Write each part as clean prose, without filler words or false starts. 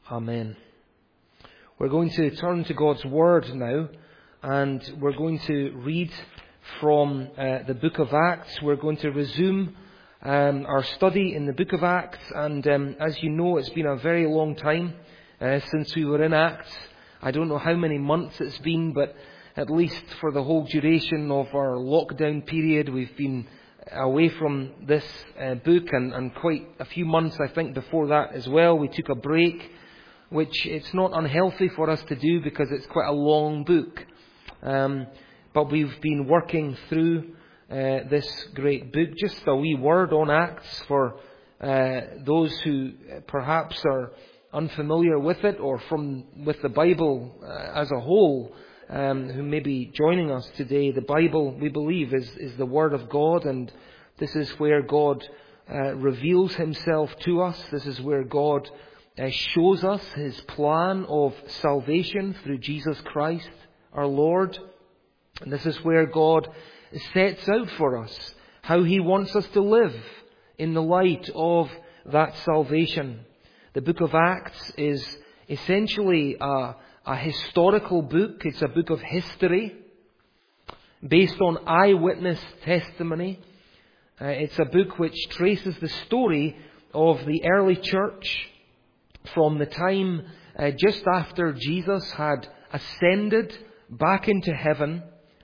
Amen. We're going to turn to God's Word now, and we're going to read from the book of Acts. We're going to resume our study in the book of Acts, and as you know, it's been a very long time since we were in Acts. I don't know how many months it's been, but at least for the whole duration of our lockdown period, we've been away from this book, and quite a few months, I think, before that as well. We took a break, which it's not unhealthy for us to do because it's quite a long book. But we've been working through this great book. Just a wee word on Acts for those who perhaps are unfamiliar with it or with the Bible as a whole, who may be joining us today. The Bible, we believe, is the Word of God, and this is where God reveals Himself to us. This is where God shows us His plan of salvation through Jesus Christ, our Lord. And this is where God sets out for us how He wants us to live in the light of that salvation. The book of Acts is essentially a historical book. It's a book of history based on eyewitness testimony. It's a book which traces the story of the early church from the time just after Jesus had ascended back into heaven,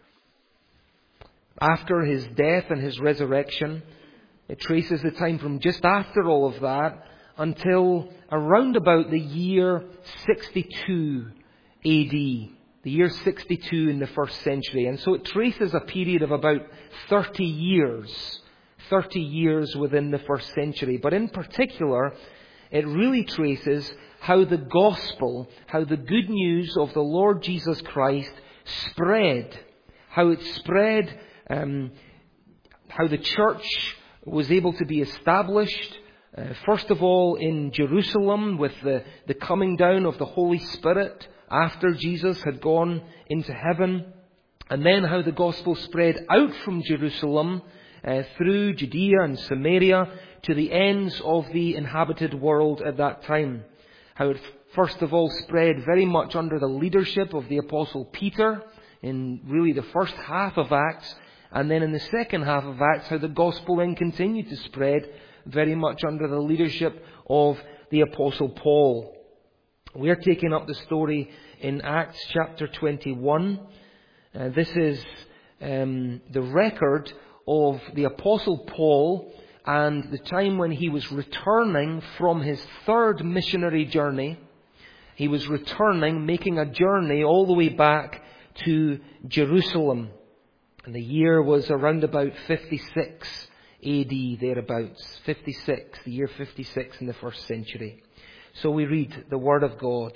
after His death and His resurrection. It traces the time from just after all of that until around about the year 62 AD, the year 62 in the first century. And so it traces a period of about 30 years within the first century. But in particular, it really traces how the gospel, how the good news of the Lord Jesus Christ spread, how it spread, how the church was able to be established, first of all in Jerusalem with the coming down of the Holy Spirit after Jesus had gone into heaven, and then how the gospel spread out from Jerusalem through Judea and Samaria to the ends of the inhabited world at that time. How it first of all spread very much under the leadership of the Apostle Peter in really the first half of Acts, and then in the second half of Acts how the gospel then continued to spread very much under the leadership of the Apostle Paul. We are taking up the story in Acts chapter 21. This is the record of the Apostle Paul and the time when he was returning from his third missionary journey. He was returning, making a journey all the way back to Jerusalem. And the year was around about 56 AD, thereabouts. 56, the year 56 in the first century. So we read the Word of God.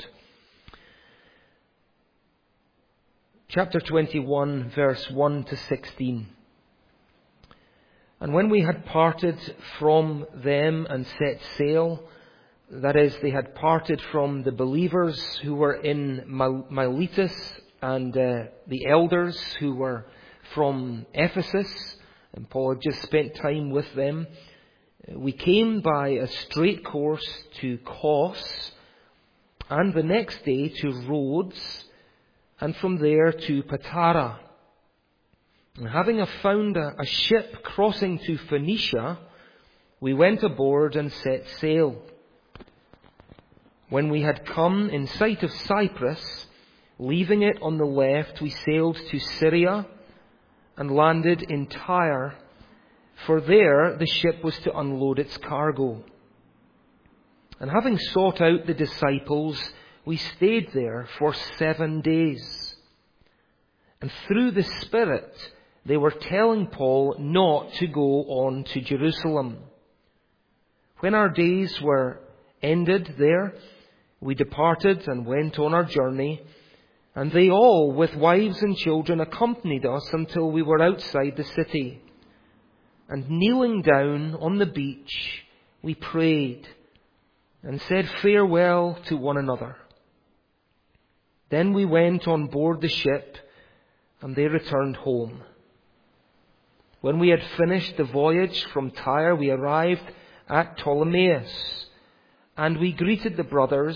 Chapter 21, verse 1 to 16. And when we had parted from them and set sail, that is, they had parted from the believers who were in Miletus and the elders who were from Ephesus, and Paul had just spent time with them, we came by a straight course to Kos, and the next day to Rhodes, and from there to Patara. And having found a ship crossing to Phoenicia, we went aboard and set sail. When we had come in sight of Cyprus, leaving it on the left, we sailed to Syria and landed in Tyre, for there the ship was to unload its cargo. And having sought out the disciples, we stayed there for 7 days. And through the Spirit, they were telling Paul not to go on to Jerusalem. When our days were ended there, we departed and went on our journey, and they all, with wives and children, accompanied us until we were outside the city. And kneeling down on the beach, we prayed and said farewell to one another. Then we went on board the ship, and they returned home. When we had finished the voyage from Tyre, we arrived at Ptolemais, and we greeted the brothers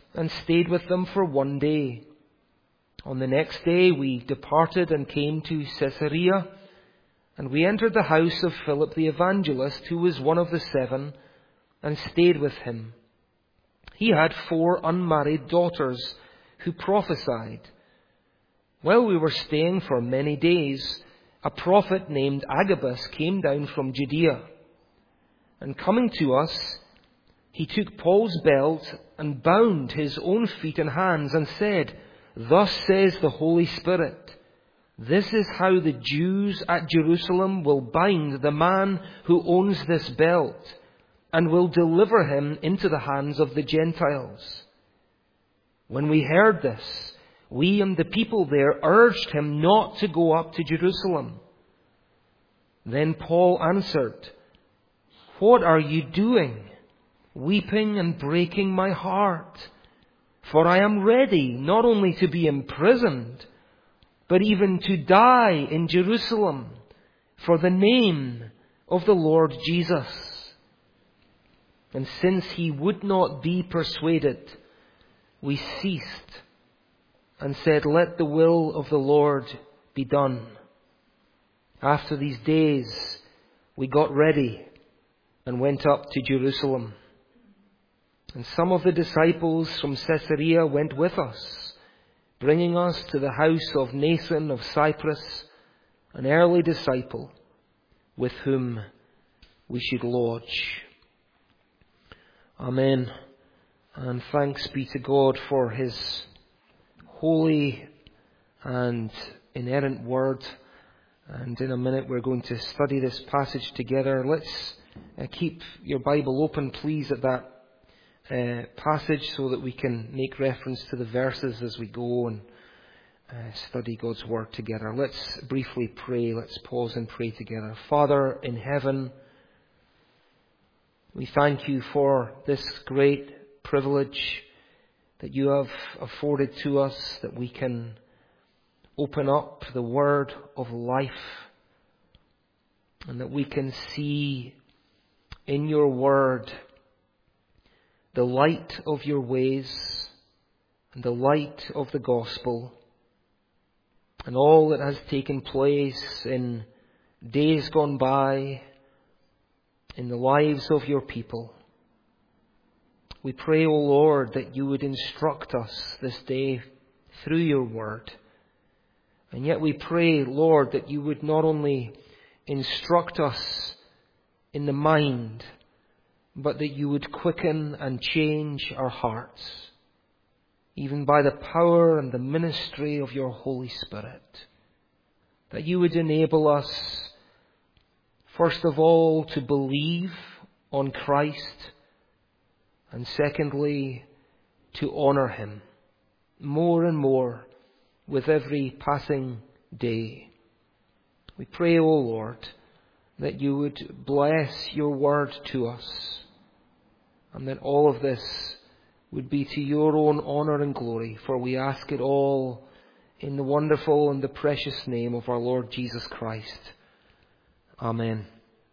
and stayed with them for 1 day. On the next day we departed and came to Caesarea, and we entered the house of Philip the evangelist, who was one of the 7, and stayed with him. He had 4 unmarried daughters who prophesied. While we were staying for many days, a prophet named Agabus came down from Judea. And coming to us, he took Paul's belt and bound his own feet and hands and said, "Thus says the Holy Spirit, this is how the Jews at Jerusalem will bind the man who owns this belt, and will deliver him into the hands of the Gentiles." When we heard this, we and the people there urged him not to go up to Jerusalem. Then Paul answered, "What are you doing, weeping and breaking my heart? For I am ready not only to be imprisoned, but even to die in Jerusalem for the name of the Lord Jesus." And since he would not be persuaded, we ceased and said, "Let the will of the Lord be done." After these days, we got ready and went up to Jerusalem. And some of the disciples from Caesarea went with us, bringing us to the house of Nathan of Cyprus, an early disciple, with whom we should lodge. Amen. And thanks be to God for His holy and inerrant word. And in a minute we're going to study this passage together. Let's keep your Bible open, please, at that passage so that we can make reference to the verses as we go and study God's word together. Let's briefly pray. Let's pause and pray together. Father in heaven, we thank you for this great privilege that you have afforded to us, that we can open up the word of life and that we can see in your word the light of your ways and the light of the gospel and all that has taken place in days gone by in the lives of your people. We pray, O Lord, that you would instruct us this day through your word. And yet we pray, Lord, that you would not only instruct us in the mind, but that you would quicken and change our hearts, even by the power and the ministry of your Holy Spirit. That you would enable us, first of all, to believe on Christ, and secondly, to honour him more and more with every passing day. We pray, O Lord, that you would bless your word to us, and that all of this would be to your own honour and glory, for we ask it all in the wonderful and the precious name of our Lord Jesus Christ. Amen.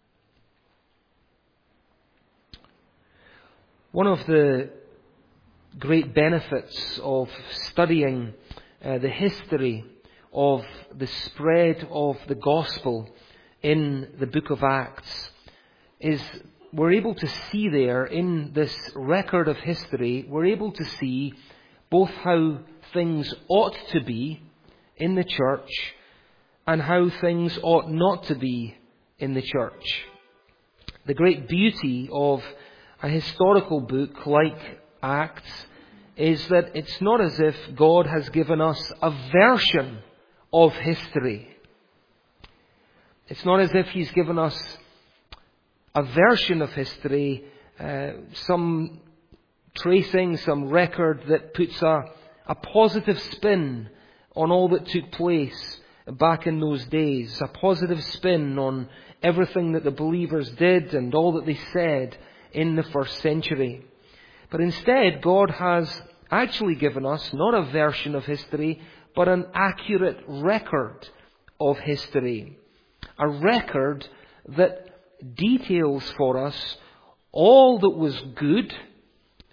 One of the great benefits of studying the history of the spread of the gospel in the book of Acts is we're able to see there in this record of history, we're able to see both how things ought to be in the church and how things ought not to be in the church. The great beauty of a historical book like Acts is that it's not as if God has given us a version of history. It's not as if He's given us a version of history, some tracing, some record that puts a positive spin on all that took place back in those days, a positive spin on everything that the believers did and all that they said in the first century. But instead, God has actually given us not a version of history, but an accurate record of history. A record that details for us all that was good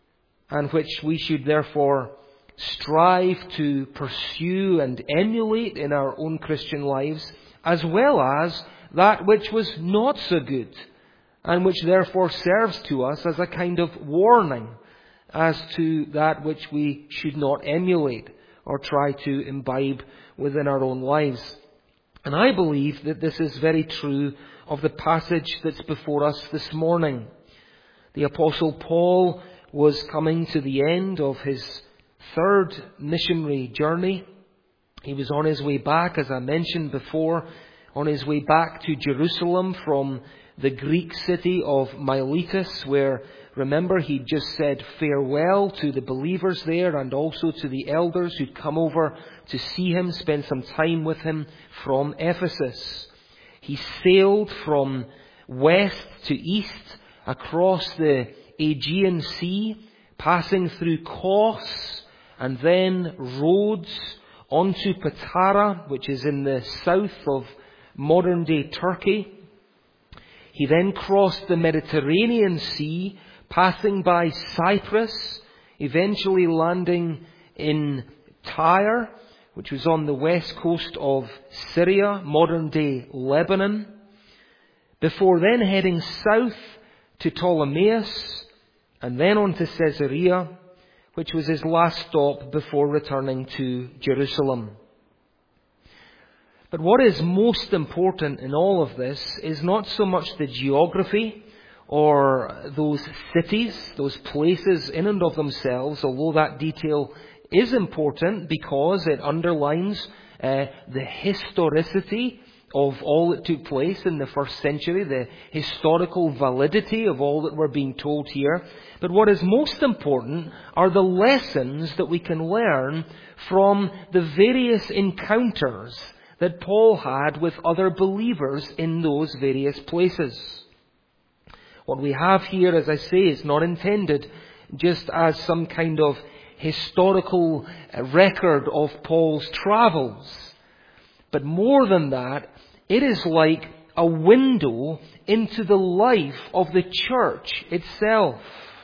and which we should therefore strive to pursue and emulate in our own Christian lives, as well as that which was not so good, and which therefore serves to us as a kind of warning as to that which we should not emulate or try to imbibe within our own lives. And I believe that this is very true of the passage that's before us this morning. The Apostle Paul was coming to the end of his third missionary journey. He was on his way back, as I mentioned before, on his way back to Jerusalem from the Greek city of Miletus, where, remember, he'd just said farewell to the believers there and also to the elders who'd come over to see him, spend some time with him from Ephesus. He sailed from west to east across the Aegean Sea, passing through Kos and then Rhodes onto Patara, which is in the south of modern-day Turkey. He then crossed the Mediterranean Sea, passing by Cyprus, eventually landing in Tyre, which was on the west coast of Syria, modern-day Lebanon, before then heading south to Ptolemais and then on to Caesarea, which was his last stop before returning to Jerusalem. But what is most important in all of this is not so much the geography or those cities, those places in and of themselves, although that detail is important because it underlines the historicity of all that took place in the first century, the historical validity of all that we're being told here. But what is most important are the lessons that we can learn from the various encounters that Paul had with other believers in those various places. What we have here, as I say, is not intended just as some kind of historical record of Paul's travels. But more than that, it is like a window into the life of the church itself.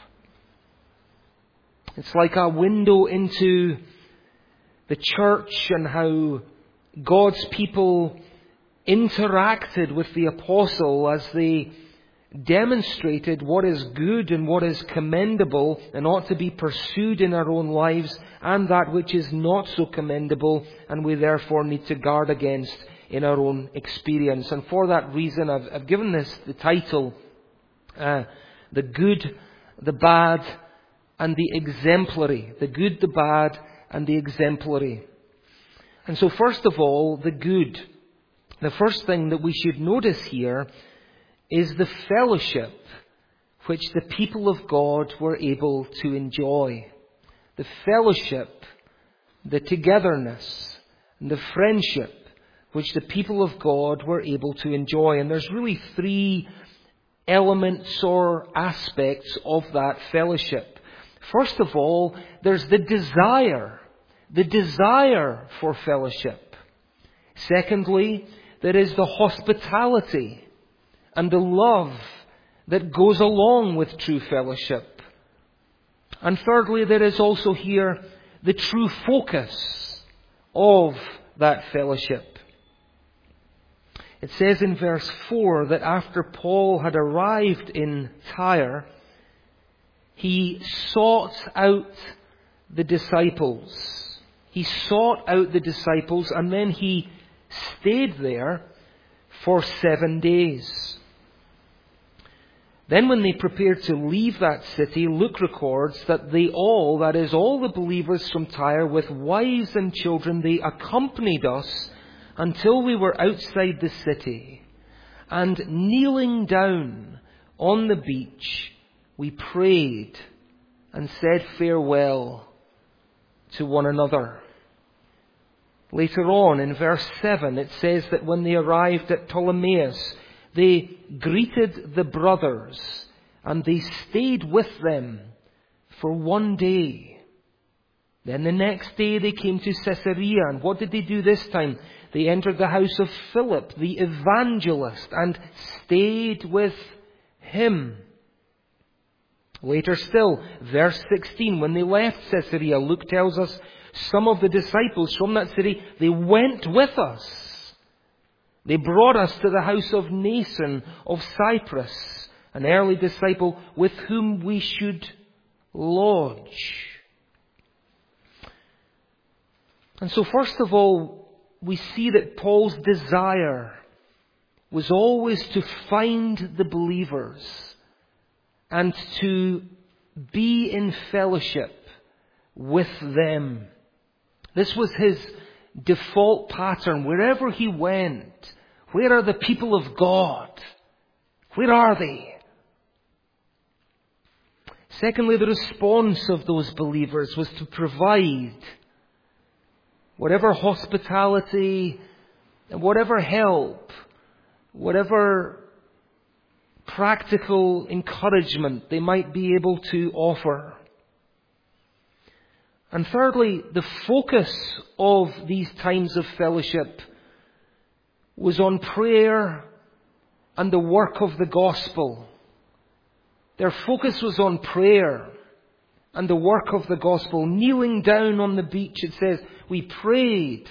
It's like a window into the church and how God's people interacted with the apostle as they demonstrated what is good and what is commendable and ought to be pursued in our own lives, and that which is not so commendable and we therefore need to guard against in our own experience. And for that reason I've given this the title, The Good, the Bad and the Exemplary. The Good, the Bad and the Exemplary. And so first of all, the good. The first thing that we should notice here is the fellowship which the people of God were able to enjoy. The fellowship, the togetherness, and the friendship which the people of God were able to enjoy. And there's really three elements or aspects of that fellowship. First of all, there's the desire for fellowship. Secondly, there is the hospitality and the love that goes along with true fellowship. And thirdly, there is also here the true focus of that fellowship. It says in verse 4 that after Paul had arrived in Tyre, he sought out the disciples. He sought out the disciples and then he stayed there for 7 days. Then when they prepared to leave that city, Luke records that they all, that is all the believers from Tyre with wives and children, they accompanied us until we were outside the city. And kneeling down on the beach, we prayed and said farewell to one another. Later on in verse 7, it says that when they arrived at Ptolemais, they greeted the brothers and they stayed with them for 1 day. Then the next day they came to Caesarea, and what did they do this time? They entered the house of Philip, the evangelist, and stayed with him. Later still, verse 16, when they left Caesarea, Luke tells us some of the disciples from that city, they went with us. They brought us to the house of Nason of Cyprus, an early disciple with whom we should lodge. And so first of all, we see that Paul's desire was always to find the believers and to be in fellowship with them. This was his default pattern. Wherever he went, where are the people of God? Where are they? Secondly, the response of those believers was to provide whatever hospitality, whatever help, whatever practical encouragement they might be able to offer. And thirdly, the focus of these times of fellowship was on prayer and the work of the gospel. Their focus was on prayer and the work of the gospel. Kneeling down on the beach, it says, we prayed,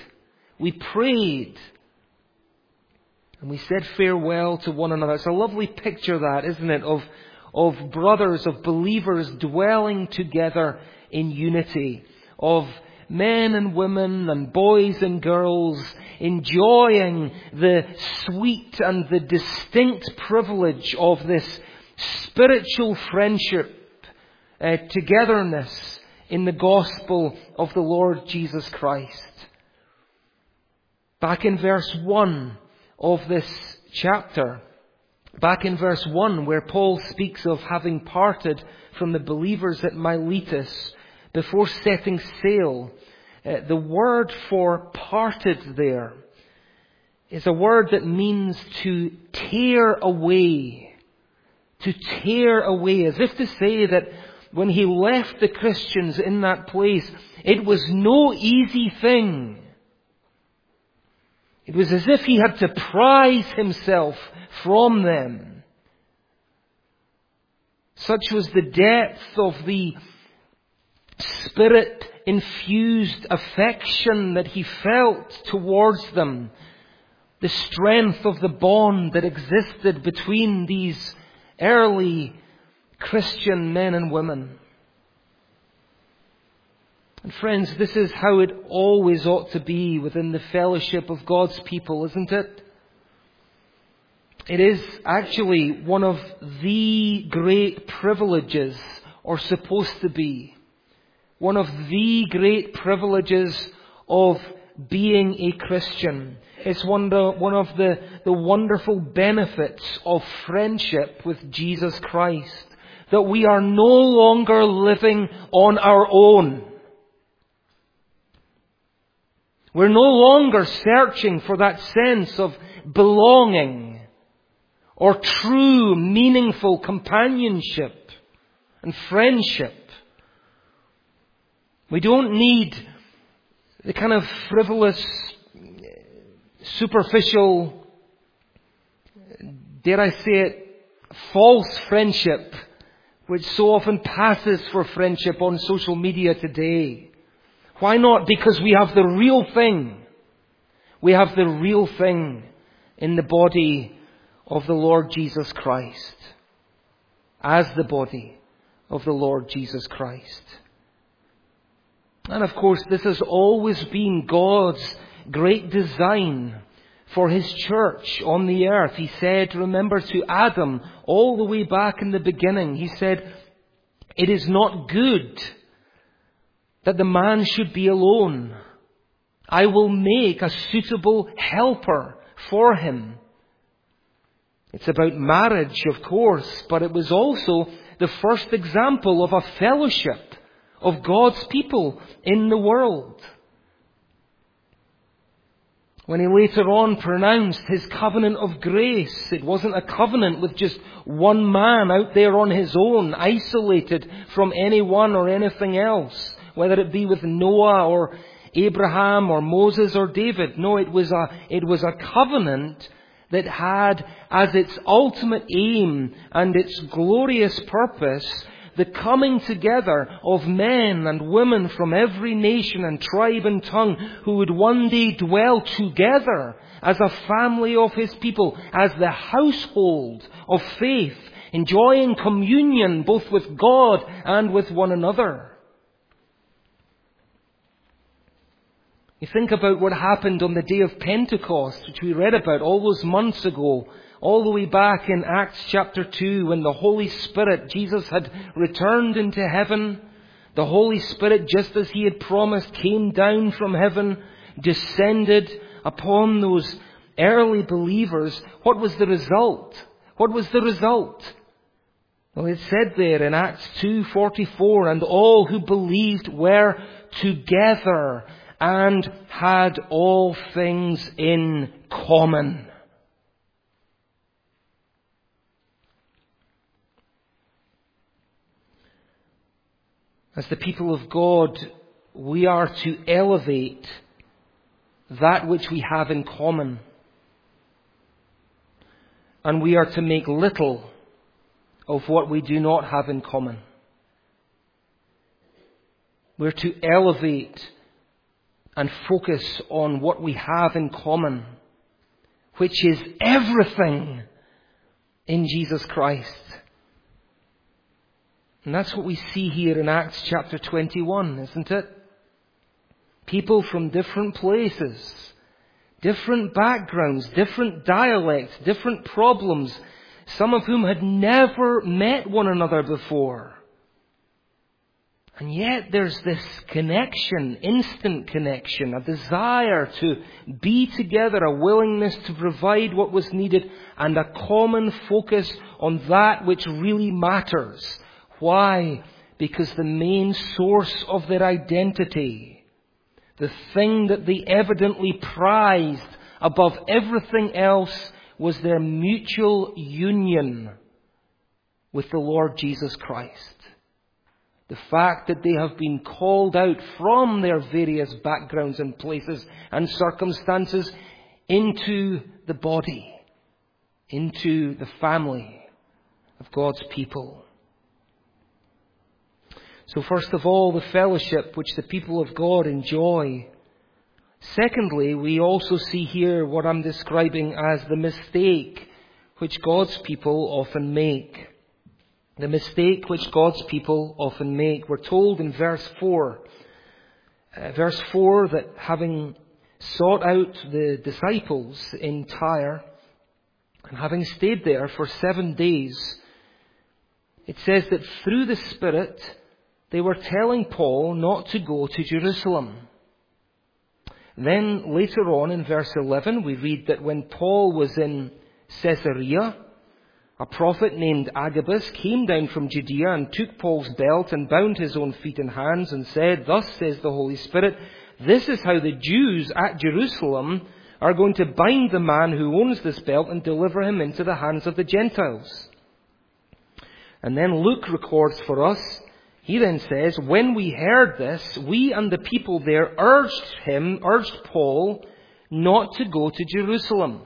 and we said farewell to one another. It's a lovely picture, that, isn't it, of brothers, of believers dwelling together in unity, of men and women and boys and girls enjoying the sweet and the distinct privilege of this spiritual friendship, togetherness in the gospel of the Lord Jesus Christ. Back in verse 1 of this chapter, back in verse 1 where Paul speaks of having parted from the believers at Miletus before setting sail, the word for parted there is a word that means to tear away. To tear away, as if to say that when he left the Christians in that place, it was no easy thing. It was as if he had to prise himself from them. Such was the depth of the Spirit-infused affection that he felt towards them. The strength of the bond that existed between these early Christian men and women. And friends, this is how it always ought to be within the fellowship of God's people, isn't it? It is actually one of the great privileges, or supposed to be, one of the great privileges of being a Christian. It's one of the wonderful benefits of friendship with Jesus Christ, that we are no longer living on our own. We're no longer searching for that sense of belonging or true, meaningful companionship and friendship. We don't need the kind of frivolous, superficial, dare I say it, false friendship, which so often passes for friendship on social media today. Why not? Because we have the real thing. We have the real thing in the body of the Lord Jesus Christ. As the body of the Lord Jesus Christ. And of course, this has always been God's great design for His church on the earth. He said, remember, to Adam, all the way back in the beginning, He said, it is not good that the man should be alone. I will make a suitable helper for him. It's about marriage, of course, but it was also the first example of a fellowship of God's people in the world. When He later on pronounced His covenant of grace, it wasn't a covenant with just one man out there on his own, isolated from anyone or anything else, whether it be with Noah or Abraham or Moses or David. No, it was a covenant that had as its ultimate aim and its glorious purpose the coming together of men and women from every nation and tribe and tongue who would one day dwell together as a family of His people, as the household of faith, enjoying communion both with God and with one another. You think about what happened on the day of Pentecost, which we read about all those months ago, all the way back in Acts chapter 2, when the Holy Spirit, Jesus had returned into heaven. The Holy Spirit, just as He had promised, came down from heaven, descended upon those early believers. What was the result? What was the result? Well, it said there in Acts 2:44, and all who believed were together and had all things in common. As the people of God, we are to elevate that which we have in common. And we are to make little of what we do not have in common. We're to elevate and focus on what we have in common, which is everything in Jesus Christ. And that's what we see here in Acts chapter 21, isn't it? People from different places, different backgrounds, different dialects, different problems, some of whom had never met one another before. And yet there's this connection, instant connection, a desire to be together, a willingness to provide what was needed, and a common focus on that which really matters. Why? Because the main source of their identity, the thing that they evidently prized above everything else, was their mutual union with the Lord Jesus Christ. The fact that they have been called out from their various backgrounds and places and circumstances into the body, into the family of God's people. So first of all, the fellowship which the people of God enjoy. Secondly, we also see here what I'm describing as the mistake which God's people often make. The mistake which God's people often make. We're told in verse 4 that having sought out the disciples in Tyre and having stayed there for 7 days, it says that through the Spirit they were telling Paul not to go to Jerusalem. Then later on in verse 11 we read that when Paul was in Caesarea, a prophet named Agabus came down from Judea and took Paul's belt and bound his own feet and hands and said, "Thus says the Holy Spirit, this is how the Jews at Jerusalem are going to bind the man who owns this belt and deliver him into the hands of the Gentiles." And then Luke records for us, he then says, "When we heard this, we and the people there urged Paul not to go to Jerusalem."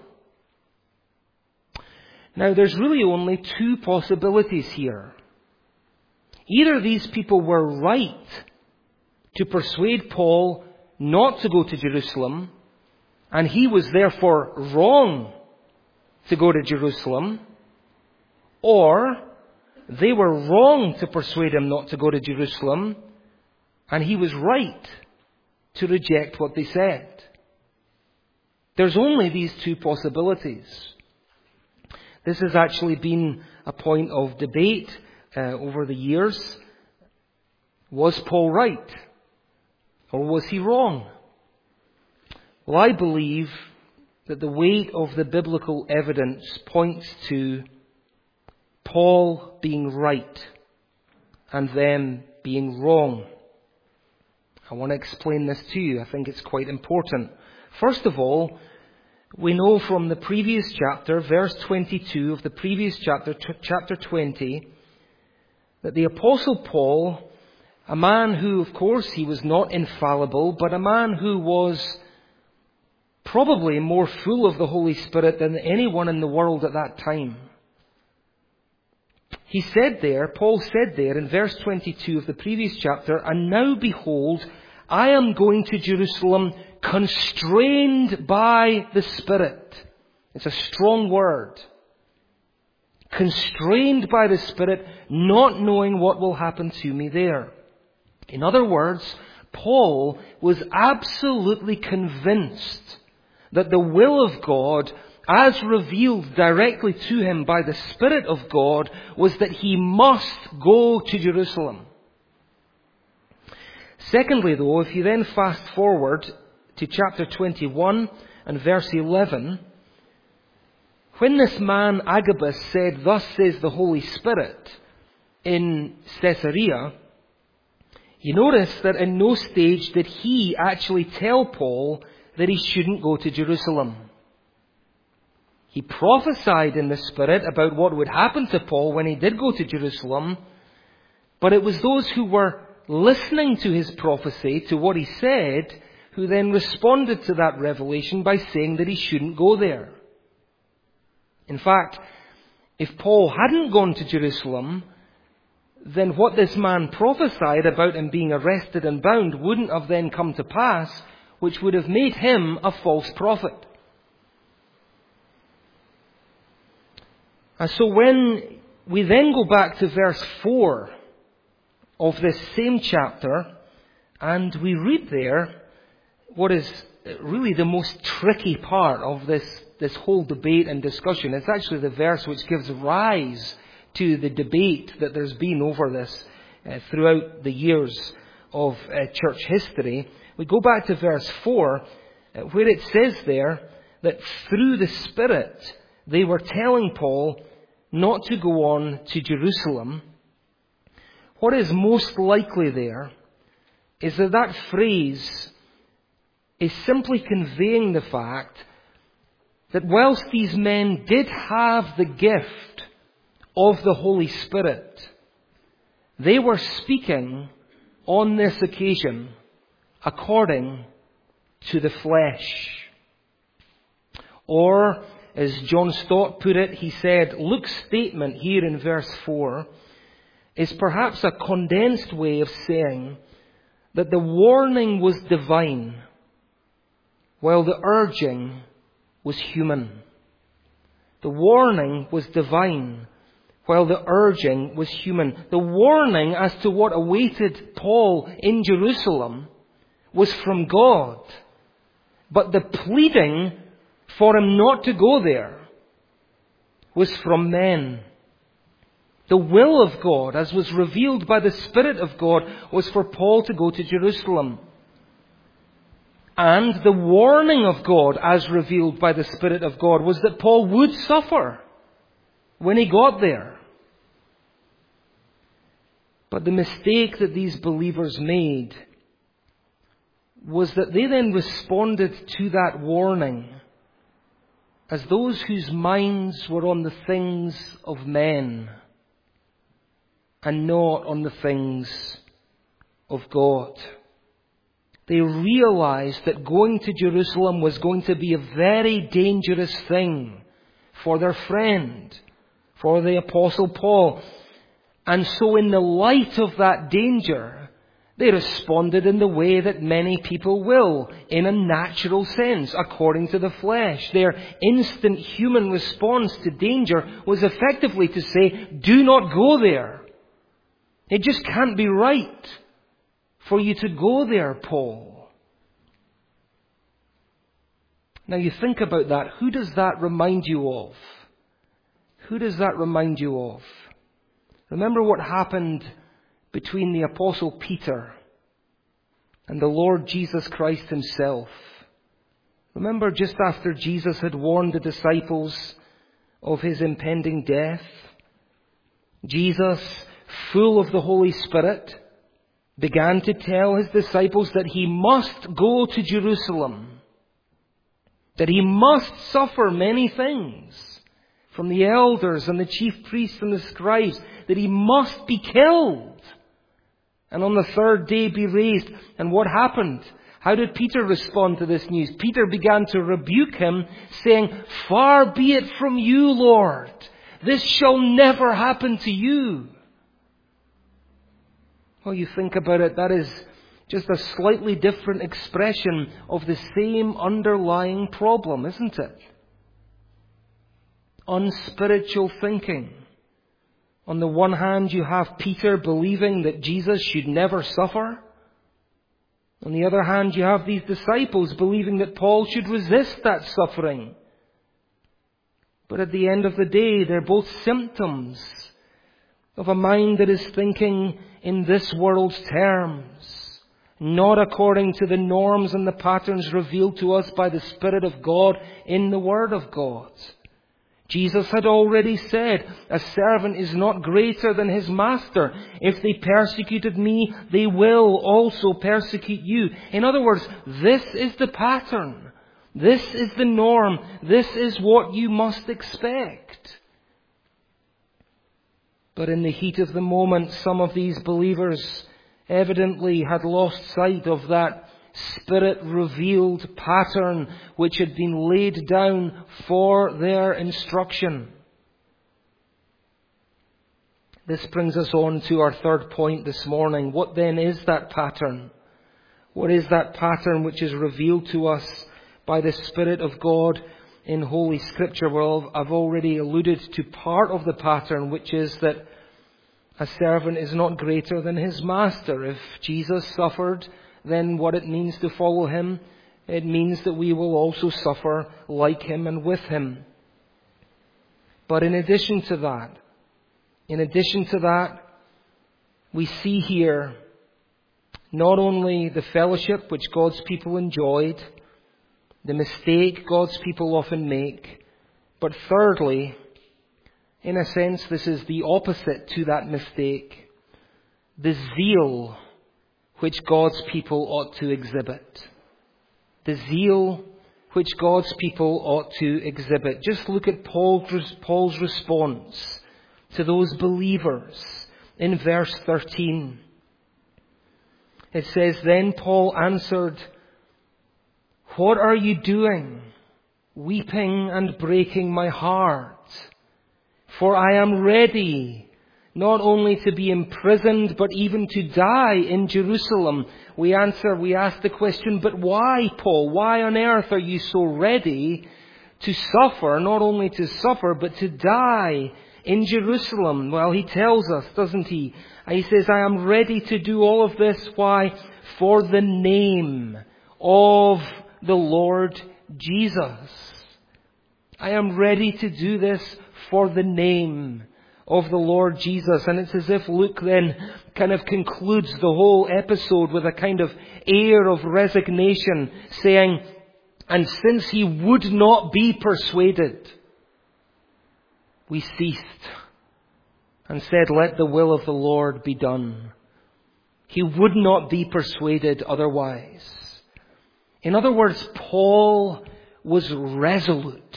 Now, there's really only two possibilities here. Either these people were right to persuade Paul not to go to Jerusalem, and he was therefore wrong to go to Jerusalem, or they were wrong to persuade him not to go to Jerusalem, and he was right to reject what they said. There's only these two possibilities. This has actually been a point of debate over the years. Was Paul right? Or was he wrong? Well, I believe that the weight of the biblical evidence points to Paul being right and them being wrong. I want to explain this to you. I think it's quite important. First of all, we know from the previous chapter, verse 22 of the previous chapter, chapter 20, that the Apostle Paul, a man who, of course, he was not infallible, but a man who was probably more full of the Holy Spirit than anyone in the world at that time, Paul said there in verse 22 of the previous chapter, "And now behold, I am going to Jerusalem constrained by the Spirit." It's a strong word. Constrained by the Spirit, not knowing what will happen to me there. In other words, Paul was absolutely convinced that the will of God, as revealed directly to him by the Spirit of God, was that he must go to Jerusalem. Secondly, though, if you then fast forward to chapter 21 and verse 11, when this man Agabus said, "Thus says the Holy Spirit," in Caesarea, you notice that in no stage did he actually tell Paul that he shouldn't go to Jerusalem. He prophesied in the Spirit about what would happen to Paul when he did go to Jerusalem, but it was those who were listening to his prophecy, to what he said, who then responded to that revelation by saying that he shouldn't go there. In fact, if Paul hadn't gone to Jerusalem, then what this man prophesied about him being arrested and bound wouldn't have then come to pass, which would have made him a false prophet. And so when we then go back to verse 4 of this same chapter, and we read there what is really the most tricky part of this whole debate and discussion. It's actually the verse which gives rise to the debate that there's been over this throughout the years of church history. We go back to verse 4, where it says there that through the Spirit they were telling Paul not to go on to Jerusalem. What is most likely there is that phrase is simply conveying the fact that whilst these men did have the gift of the Holy Spirit, they were speaking on this occasion according to the flesh. Or, as John Stott put it, he said, Luke's statement here in verse 4 is perhaps a condensed way of saying that the warning was divine, while the urging was human. The warning was divine, while the urging was human. The warning as to what awaited Paul in Jerusalem was from God, but the pleading for him not to go there was from men. The will of God, as was revealed by the Spirit of God, was for Paul to go to Jerusalem. And the warning of God, as revealed by the Spirit of God, was that Paul would suffer when he got there. But the mistake that these believers made was that they then responded to that warning as those whose minds were on the things of men and not on the things of God. They realized that going to Jerusalem was going to be a very dangerous thing for their friend, for the Apostle Paul. And so in the light of that danger, they responded in the way that many people will, in a natural sense, according to the flesh. Their instant human response to danger was effectively to say, do not go there. It just can't be right for you to go there, Paul. Now you think about that. Who does that remind you of? Who does that remind you of? Remember what happened between the Apostle Peter and the Lord Jesus Christ himself. Remember just after Jesus had warned the disciples of his impending death, Jesus, full of the Holy Spirit, began to tell his disciples that he must go to Jerusalem, that he must suffer many things from the elders and the chief priests and the scribes, that he must be killed and on the third day be raised. And what happened? How did Peter respond to this news? Peter began to rebuke him, saying, "Far be it from you, Lord, This shall never happen to you. Well, you think about it, that is just a slightly different expression of the same underlying problem, isn't it? Unspiritual thinking. On the one hand, you have Peter believing that Jesus should never suffer. On the other hand, you have these disciples believing that Paul should resist that suffering. But at the end of the day, they're both symptoms of a mind that is thinking in this world's terms, not according to the norms and the patterns revealed to us by the Spirit of God in the Word of God. Jesus had already said, a servant is not greater than his master. If they persecuted me, they will also persecute you. In other words, this is the pattern. This is the norm. This is what you must expect. But in the heat of the moment, some of these believers evidently had lost sight of that Spirit-revealed pattern which had been laid down for their instruction. This brings us on to our third point this morning. What then is that pattern? What is that pattern which is revealed to us by the Spirit of God in Holy Scripture? Well, I've already alluded to part of the pattern, which is that a servant is not greater than his master. If Jesus suffered, then what it means to follow him, it means that we will also suffer like him and with him. But in addition to that, we see here not only the fellowship which God's people enjoyed, the mistake God's people often make, but thirdly, in a sense, this is the opposite to that mistake, the zeal which God's people ought to exhibit. The zeal which God's people ought to exhibit. Just look at Paul's response to those believers in verse 13. It says, "Then Paul answered, 'What are you doing, weeping and breaking my heart? For I am ready not only to be imprisoned, but even to die in Jerusalem.'" We ask the question, but why, Paul? Why on earth are you so ready to suffer, not only to suffer, but to die in Jerusalem? Well, he tells us, doesn't he? He says, "I am ready to do all of this." Why? For the name of the Lord Jesus. I am ready to do this for the name of the Lord Jesus. And it's as if Luke then kind of concludes the whole episode with a kind of air of resignation, saying, "And since he would not be persuaded, we ceased and said, 'Let the will of the Lord be done.'" He would not be persuaded otherwise. In other words, Paul was resolute.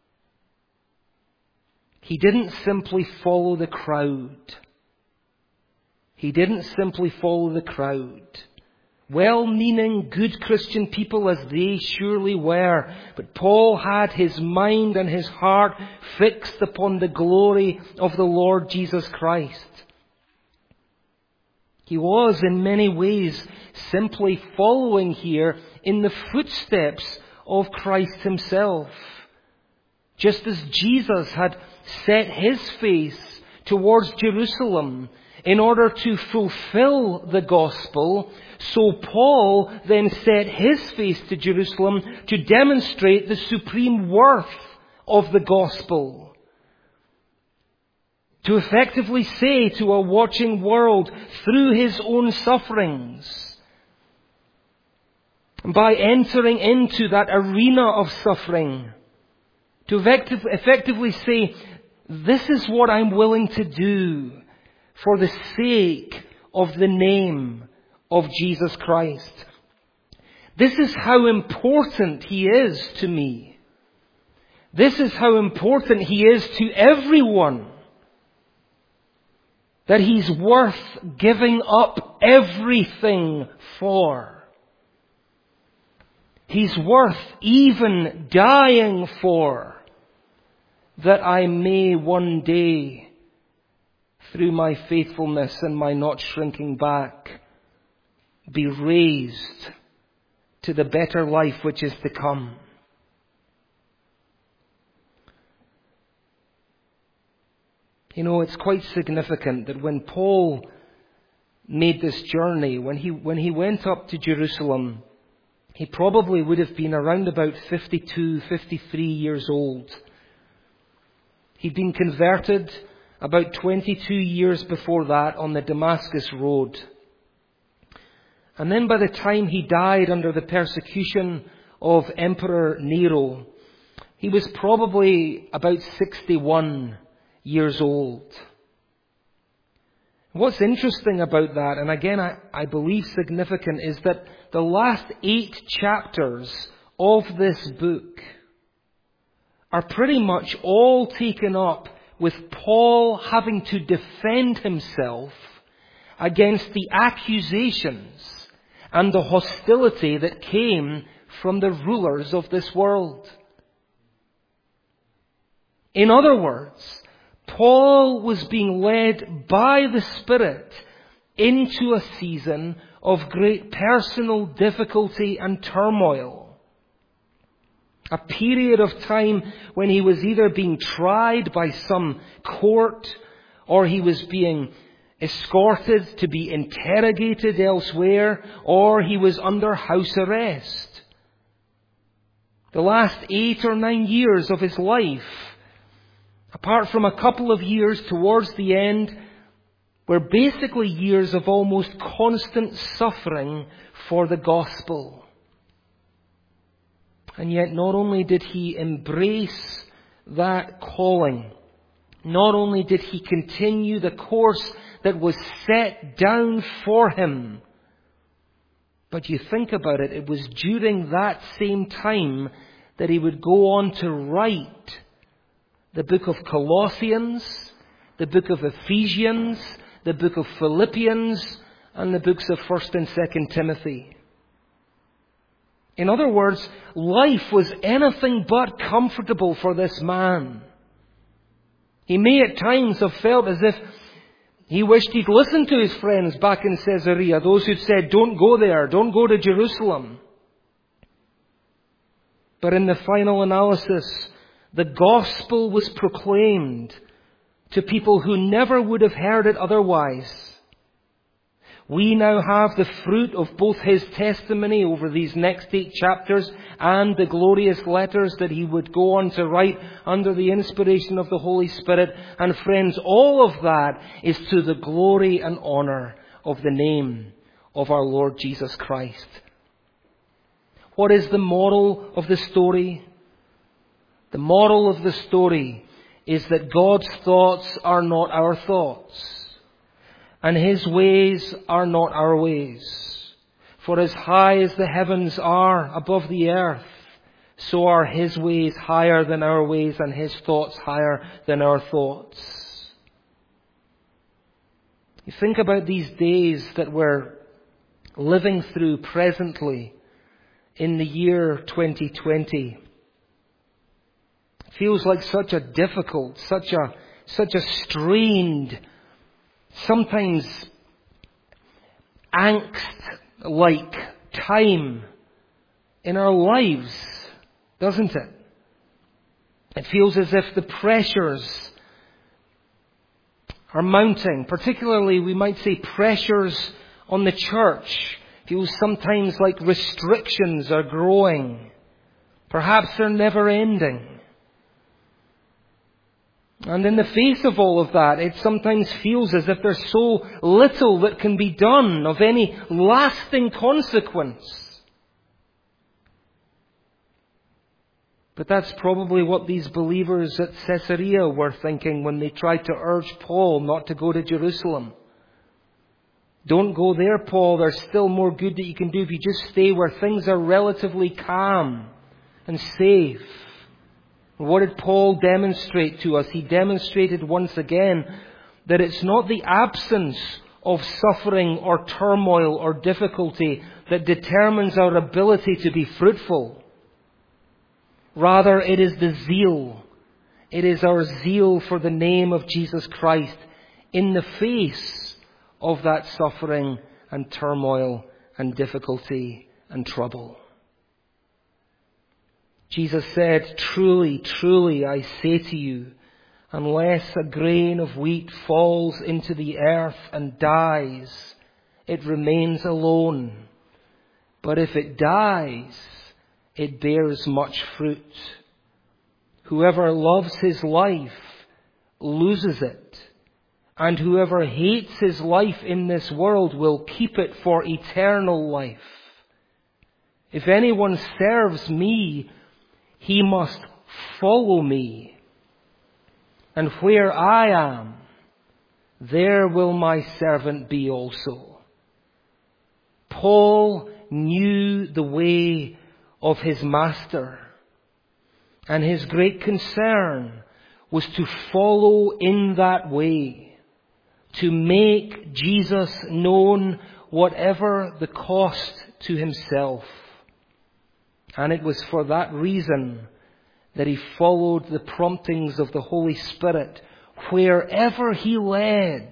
He didn't simply follow the crowd. Well-meaning, good Christian people as they surely were. But Paul had his mind and his heart fixed upon the glory of the Lord Jesus Christ. He was in many ways simply following here in the footsteps of Christ himself. Just as Jesus had set his face towards Jerusalem in order to fulfill the gospel, so Paul then set his face to Jerusalem to demonstrate the supreme worth of the gospel. To effectively say to a watching world through his own sufferings, by entering into that arena of suffering, to effectively say, "This is what I'm willing to do for the sake of the name of Jesus Christ. This is how important he is to me. This is how important he is to everyone. That he's worth giving up everything for. He's worth even dying for. that I may one day, through my faithfulness and my not shrinking back, be raised to the better life which is to come. You know, it's quite significant that when Paul made this journey, when he went up to Jerusalem, he probably would have been around about 52, 53 years old. He'd been converted about 22 years before that on the Damascus Road. And then by the time he died under the persecution of Emperor Nero, he was probably about 61 years old. What's interesting about that, and again I believe significant, is that the last 8 chapters of this book are pretty much all taken up with Paul having to defend himself against the accusations and the hostility that came from the rulers of this world. In other words, Paul was being led by the Spirit into a season of great personal difficulty and turmoil. A period of time when he was either being tried by some court, or he was being escorted to be interrogated elsewhere, or he was under house arrest. The last 8 or 9 years of his life, apart from a couple of years towards the end, were basically years of almost constant suffering for the gospel. And yet not only did he embrace that calling, not only did he continue the course that was set down for him, but you think about it, it was during that same time that he would go on to write the book of Colossians, the book of Ephesians, the book of Philippians, and the books of 1st and 2nd Timothy. In other words, life was anything but comfortable for this man. He may at times have felt as if he wished he'd listened to his friends back in Caesarea, those who'd said, don't go there, don't go to Jerusalem. But in the final analysis, the gospel was proclaimed to people who never would have heard it otherwise. We now have the fruit of both his testimony over these next 8 chapters and the glorious letters that he would go on to write under the inspiration of the Holy Spirit. And friends, all of that is to the glory and honor of the name of our Lord Jesus Christ. What is the moral of the story? The moral of the story is that God's thoughts are not our thoughts, and His ways are not our ways. For as high as the heavens are above the earth, so are His ways higher than our ways, and His thoughts higher than our thoughts. You think about these days that we're living through presently in the year 2020. It feels like such a difficult, such a strained, sometimes angst-like time in our lives, doesn't it? It feels as if the pressures are mounting, particularly we might say pressures on the church. It feels sometimes like restrictions are growing. Perhaps they're never ending. And in the face of all of that, it sometimes feels as if there's so little that can be done of any lasting consequence. But that's probably what these believers at Caesarea were thinking when they tried to urge Paul not to go to Jerusalem. Don't go there, Paul. There's still more good that you can do if you just stay where things are relatively calm and safe. What did Paul demonstrate to us? He demonstrated once again that it's not the absence of suffering or turmoil or difficulty that determines our ability to be fruitful. Rather, it is the zeal. It is our zeal for the name of Jesus Christ in the face of that suffering and turmoil and difficulty and trouble. Jesus said, "Truly, truly, I say to you, unless a grain of wheat falls into the earth and dies, it remains alone. But if it dies, it bears much fruit. Whoever loves his life loses it, and whoever hates his life in this world will keep it for eternal life. If anyone serves me, he must follow me. And where I am, there will my servant be also." Paul knew the way of his master, and his great concern was to follow in that way, to make Jesus known whatever the cost to himself. And it was for that reason that he followed the promptings of the Holy Spirit wherever he led,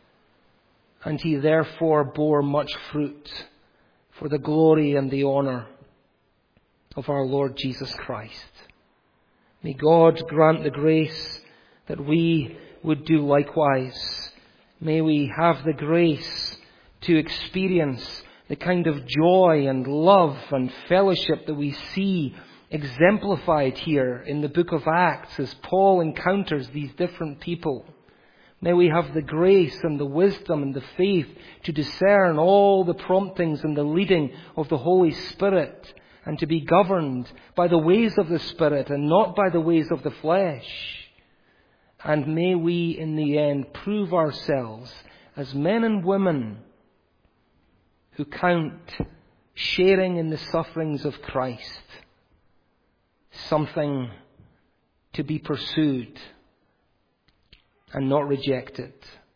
and he therefore bore much fruit for the glory and the honor of our Lord Jesus Christ. May God grant the grace that we would do likewise. May we have the grace to experience the kind of joy and love and fellowship that we see exemplified here in the book of Acts as Paul encounters these different people. May we have the grace and the wisdom and the faith to discern all the promptings and the leading of the Holy Spirit, and to be governed by the ways of the Spirit and not by the ways of the flesh. And may we in the end prove ourselves as men and women who count sharing in the sufferings of Christ something to be pursued and not rejected.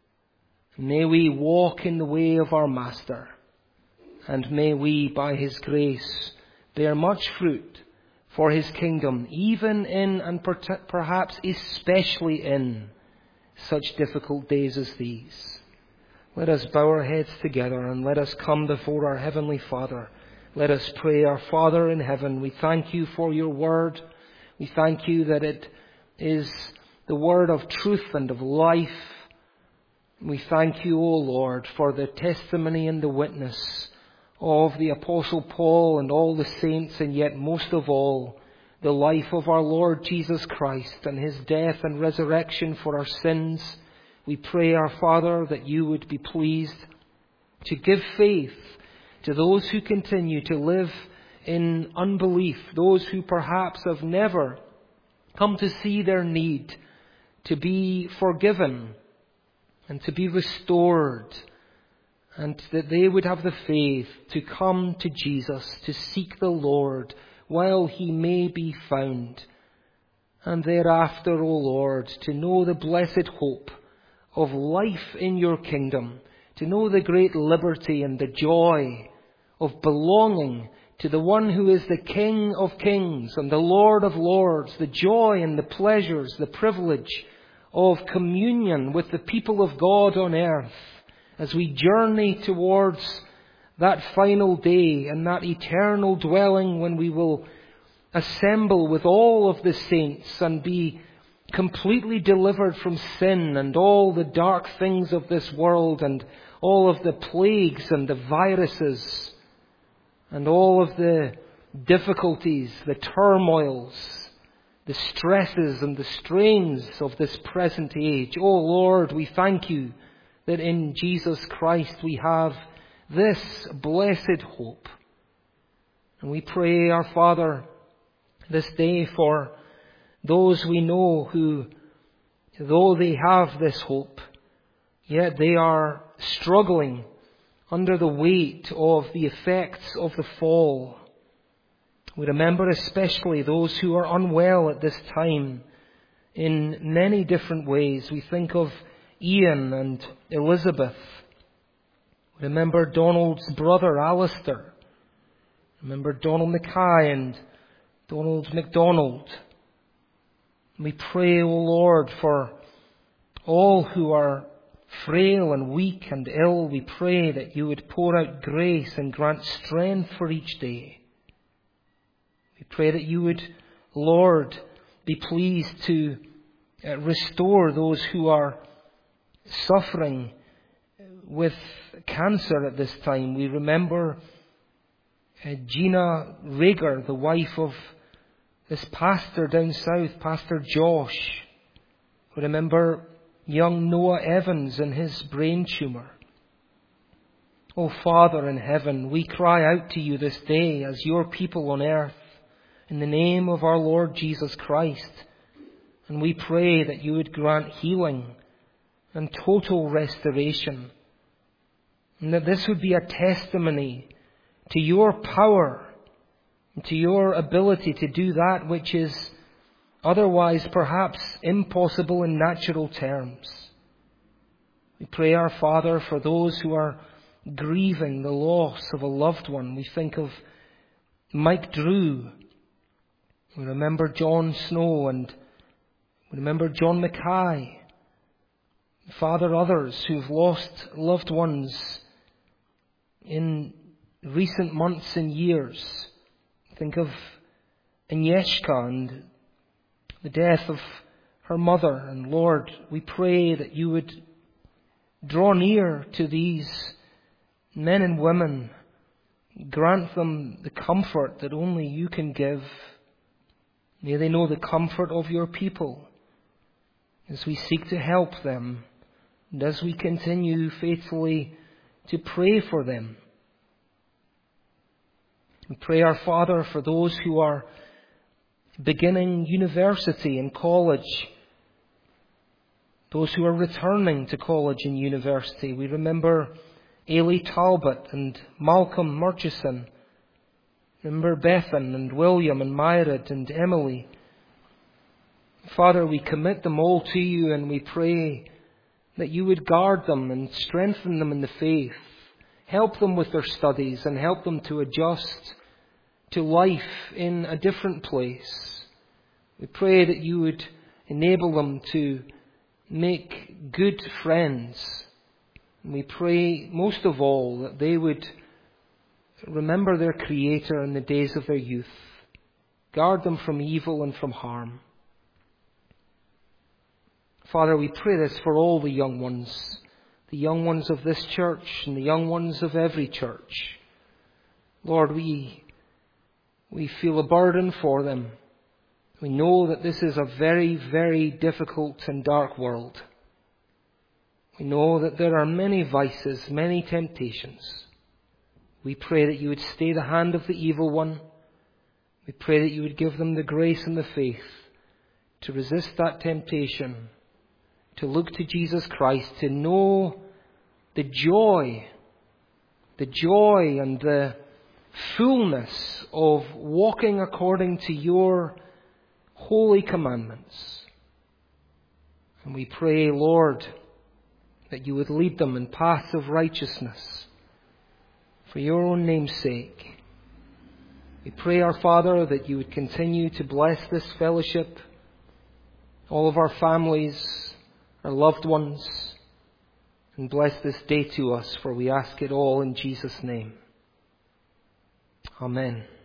May we walk in the way of our Master, and may we, by his grace, bear much fruit for his kingdom, even in and perhaps especially in such difficult days as these. Let us bow our heads together and let us come before our Heavenly Father. Let us pray. Our Father in heaven, we thank you for your word. We thank you that it is the word of truth and of life. We thank you, O Lord, for the testimony and the witness of the Apostle Paul and all the saints, and yet most of all, the life of our Lord Jesus Christ and his death and resurrection for our sins. We pray, our Father, that you would be pleased to give faith to those who continue to live in unbelief, those who perhaps have never come to see their need to be forgiven and to be restored, and that they would have the faith to come to Jesus, to seek the Lord while he may be found, and thereafter, O Lord, to know the blessed hope of life in your kingdom, to know the great liberty and the joy of belonging to the one who is the King of kings and the Lord of lords, the joy and the pleasures, the privilege of communion with the people of God on earth as we journey towards that final day and that eternal dwelling when we will assemble with all of the saints and be completely delivered from sin and all the dark things of this world and all of the plagues and the viruses and all of the difficulties, the turmoils, the stresses and the strains of this present age. Oh Lord, we thank you that in Jesus Christ we have this blessed hope. And we pray, our Father, this day for those we know who, though they have this hope, yet they are struggling under the weight of the effects of the fall. We remember especially those who are unwell at this time in many different ways. We think of Ian and Elizabeth. We remember Donald's brother Alistair. Remember Donald Mackay and Donald MacDonald. We pray, O Lord, for all who are frail and weak and ill. We pray that you would pour out grace and grant strength for each day. We pray that you would, Lord, be pleased to restore those who are suffering with cancer at this time. We remember Gina Rager, the wife of this pastor down south, Pastor Josh. We remember young Noah Evans and his brain tumour. Oh, Father in heaven, we cry out to you this day as your people on earth in the name of our Lord Jesus Christ. And we pray that you would grant healing and total restoration. And that this would be a testimony to your power and to your ability to do that which is otherwise perhaps impossible in natural terms. We pray, our Father, for those who are grieving the loss of a loved one. We think of Mike Drew. We remember John Snow, and we remember John Mackay. Father, others who've lost loved ones in recent months and years. Think of Agnieszka and the death of her mother. And Lord, we pray that you would draw near to these men and women. Grant them the comfort that only you can give. May they know the comfort of your people as we seek to help them and as we continue faithfully to pray for them. We pray, our Father, for those who are beginning university and college, those who are returning to college and university. We remember Ailey Talbot and Malcolm Murchison. Remember Bethan and William and Myrid and Emily. Father, we commit them all to you, and we pray that you would guard them and strengthen them in the faith. Help them with their studies and help them to adjust to life in a different place. We pray that you would enable them to make good friends. And we pray most of all that they would remember their Creator in the days of their youth. Guard them from evil and from harm. Father, we pray this for all the young ones of this church and the young ones of every church. Lord, we feel a burden for them. We know that this is a very, very difficult and dark world. We know that there are many vices, many temptations. We pray that you would stay the hand of the evil one. We pray that you would give them the grace and the faith to resist that temptation, to look to Jesus Christ, to know the joy and the fullness of walking according to your holy commandments. And we pray, Lord, that you would lead them in paths of righteousness for your own name's sake. We pray, our Father, that you would continue to bless this fellowship, all of our families, our loved ones, and bless this day to us, for we ask it all in Jesus' name. Amen.